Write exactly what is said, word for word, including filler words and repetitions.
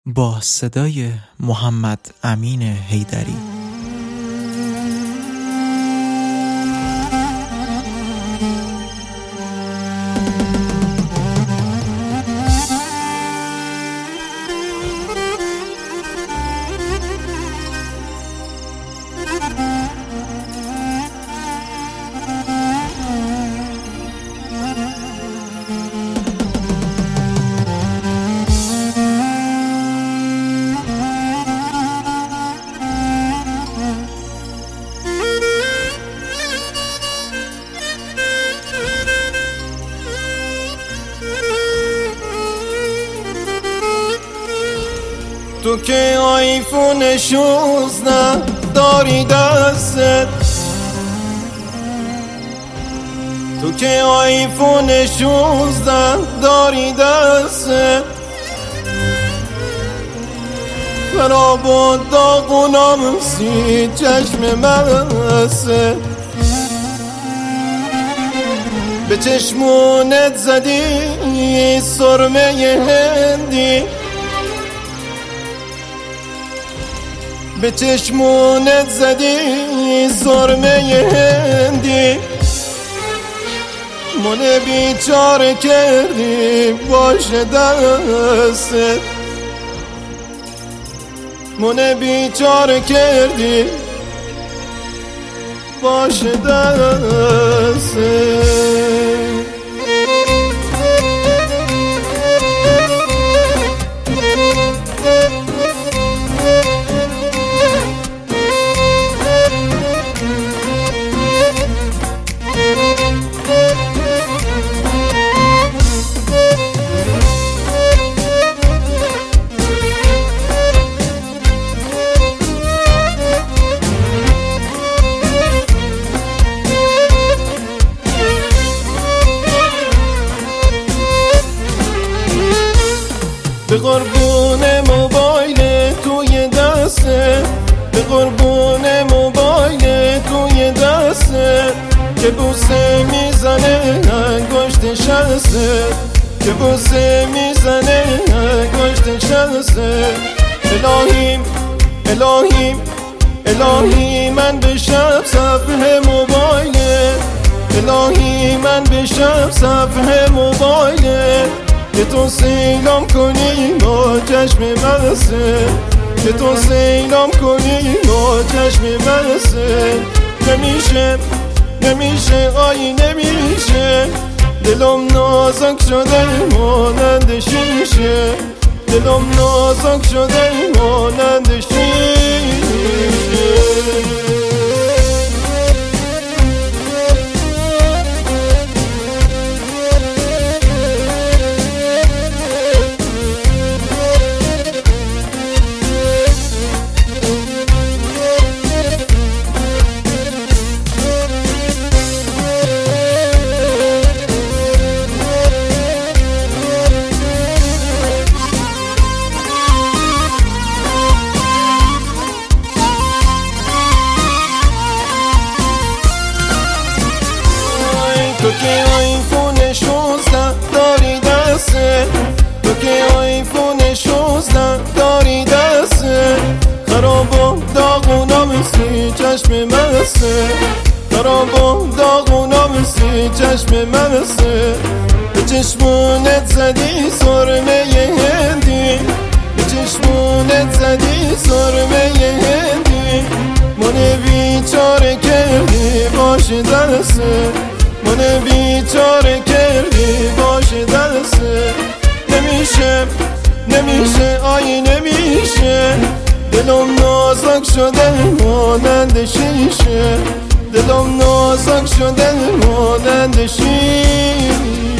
با صدای محمد امین حیدری. تو که آیفون شوزده داری دستت، تو که آیفون شوزده داری دستت، خراب و داغونم سی چشم مسته، به چشمونت زدی سرمه هندی، به چشمونت زدی سرمه هندی، من بیچاره کردی باشه دستت، من بیچاره کردی باشه دستت. به قربون موبایل توی دسته، به قربون موبایل توی دسته، که بوسه میزنه انگشت شسته، که بوسه میزنه انگشت شسته. الهیم الهیم الهی من بشم صفحه موبایل، الهی من بشم صفحه موبایل، که تو سیلام کنی با چشم مسته، که تو سیلام کنی با چشم مسته. نمیشه نمیشه آی نمیشه، دلم نازک شده مانند شیشه، دلم نازک شده مانند شیشه. تو که آیفون شوزده داری دسته، تو که آیفون شوزده داری دسته، خراب و داغونم سی چشم مسته، خراب و داغونم سی چشم مسته. به چشمونت زدی سرمه هندی، به چشمونت زدی سرمه هندی، من بیچاره کردی باشه دسته، من بیچاره کردی باشه دسته. نمیشه نمیشه آی نمیشه، دلم نازک شده مانند شیشه، دلم نازک شده مانند شیشه.